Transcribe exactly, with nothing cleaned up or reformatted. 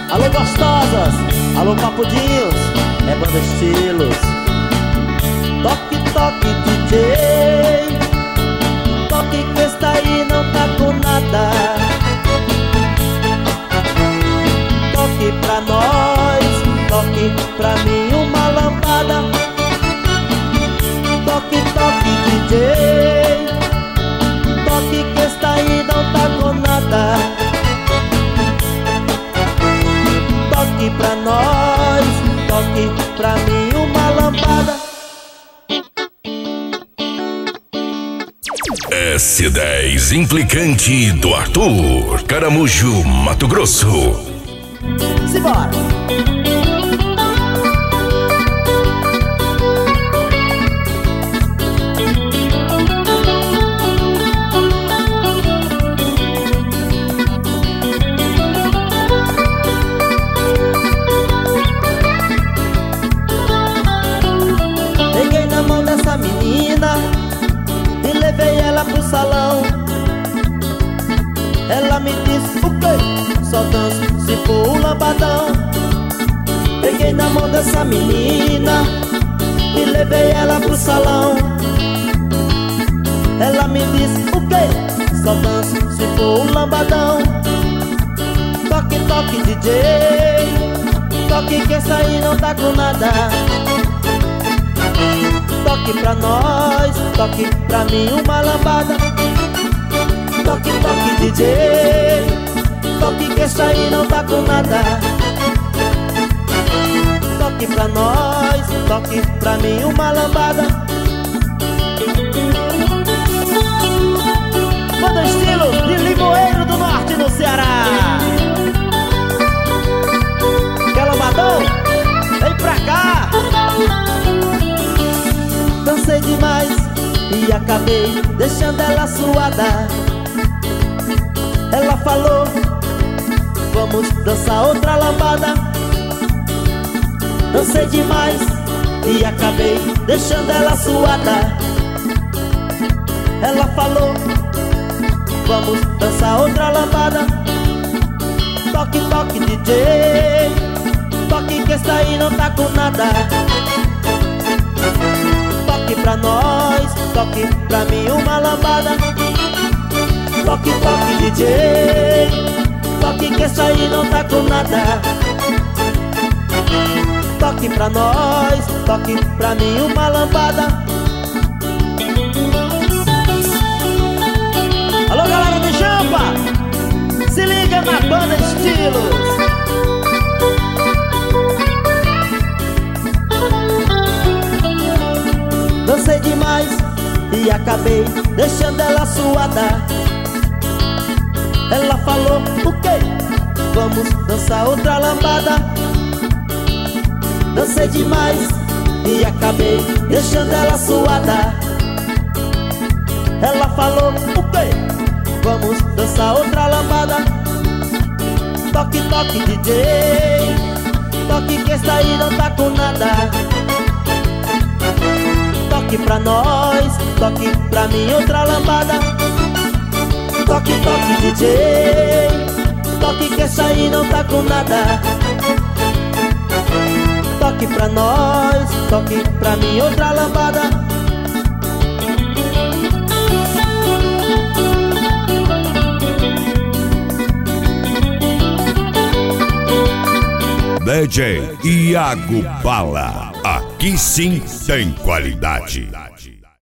Alô gostosas, alô papudinhos, é banda estilos. Toque, toque D J, toque que esta aí não tá com nada. Toque pra nós, toque pra mim uma lambada. Toque, toque D J, toque que esta aí não tá com nada. Toque pra nós, toque pra mim uma lambada. S dez Implicante do Arthur, Caramujo, Mato Grosso. Simbora! Peguei na mão dessa menina e levei ela pro salão. Ela me disse o quê? Só danço se for o lambadão. Peguei na mão dessa menina e levei ela pro salão. Ela me disse o quê? Só danço se for o lambadão. Toque, toque D J, toque que essa aí não tá com nada. Toque pra nós, toque pra mim uma lambada. Toque, toque D J, toque que essa aí não tá com nada. Toque pra nós, toque pra mim uma lambada. Banda estilo de Limoeiro do Norte no Ceará. Quer lambadão? Vem pra cá. Dancei demais e acabei deixando ela suada. Ela falou, vamos dançar outra lambada. Dancei demais e acabei deixando ela suada. Ela falou, vamos dançar outra lambada. Toque, toque D J, toque que essa aí não tá com nada. Toque pra nós, toque pra mim uma lambada. Toque, toque D J, toque que essa aí não tá com nada. Toque pra nós, toque pra mim uma lambada. Alô galera de Jampa, se liga na banda Estilos. Dancei demais e acabei deixando ela suada. Ela falou o quê? Vamos dançar outra lambada. Dancei demais e acabei deixando ela suada. Ela falou o quê? Vamos dançar outra lambada. Toque, toque D J, toque que essa aí não tá com nada. Toque pra nós, toque pra mim outra lambada. Toque, toque D J, toque que essa aí não tá com nada. Toque pra nós, toque pra mim outra lambada. D J Iago Bala, aqui sim tem qualidade.